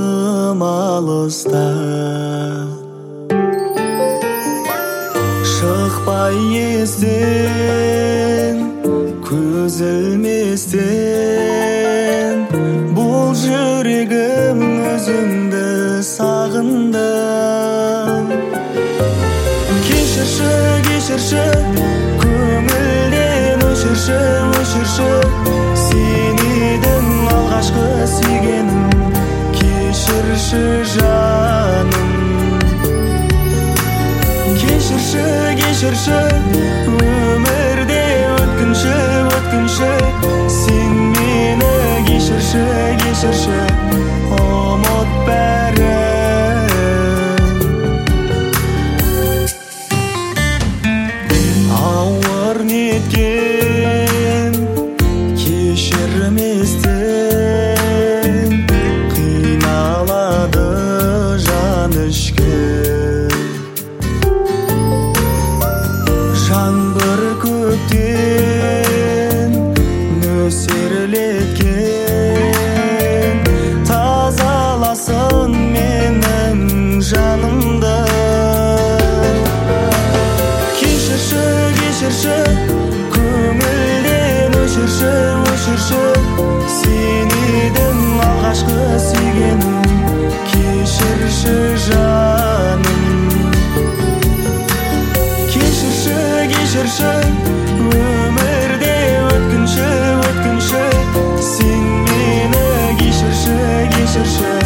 тым алыста. Шықпай естен, көз ілместен, бұл жүрегім өзіңді сағынды. Кешірші, кешірші, көңілден өшірші, өшірші, сен едің алғашқы сүйгенім. Кешірші жаным, кешірші, кешірші, өмірде өткінші, өткінші, сен мені кешірші, кешірші, ұмыт бәрін. Ауыр неткен кешірместен, қиналады жан ішкі. Жаңбыр көктен нөсерлеткен, тазаласын менің жанымды. Кешірші, кешірші, көңілден өшірші, өшірші, сен едің алғашқы сүйгенім. Кешірші жаным, кешірші, кешірші, өмірде өткінші, өткінші, сен мені кешірші, кешірші.